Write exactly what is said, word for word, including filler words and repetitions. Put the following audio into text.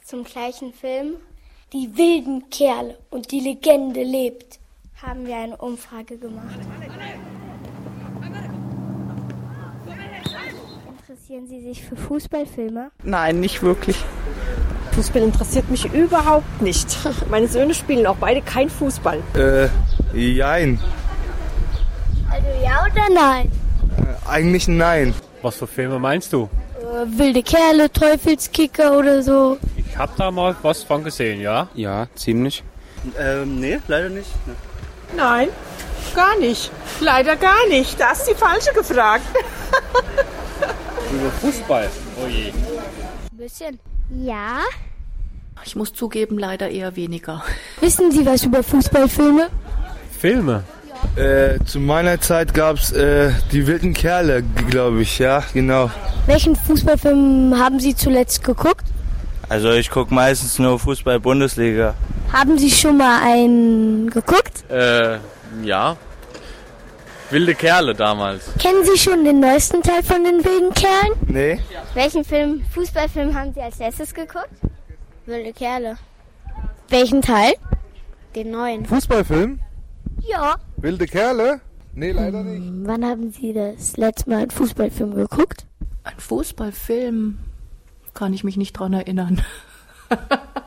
zum gleichen Film. Die wilden Kerle und die Legende lebt, haben wir eine Umfrage gemacht. Interessieren Sie sich für Fußballfilme? Nein, nicht wirklich. Fußball interessiert mich überhaupt nicht. Meine Söhne spielen auch beide kein Fußball. Äh, jein. Also ja oder nein? Äh, eigentlich nein. Was für Filme meinst du? Äh, wilde Kerle, Teufelskicker oder so. Ich hab da mal was von gesehen, ja? Ja, ziemlich. Ähm, nee, leider nicht. Ne. Nein, gar nicht. Leider gar nicht. Da ist die Falsche gefragt. Über Fußball? Oh je. Ein bisschen. Ja. Ich muss zugeben, leider eher weniger. Wissen Sie was über Fußballfilme? Filme? Äh, zu meiner Zeit gab's äh, die wilden Kerle, glaube ich, ja, genau. Welchen Fußballfilm haben Sie zuletzt geguckt? Also ich gucke meistens nur Fußball-Bundesliga. Haben Sie schon mal einen geguckt? Äh, ja. Wilde Kerle damals. Kennen Sie schon den neuesten Teil von den wilden Kerlen? Nee. Welchen Film, Fußballfilm haben Sie als letztes geguckt? Wilde Kerle. Welchen Teil? Den neuen. Fußballfilm? Ja. Wilde Kerle? Nee, leider nicht. Hm, wann haben Sie das letzte Mal einen Fußballfilm geguckt? Ein Fußballfilm? Kann ich mich nicht dran erinnern.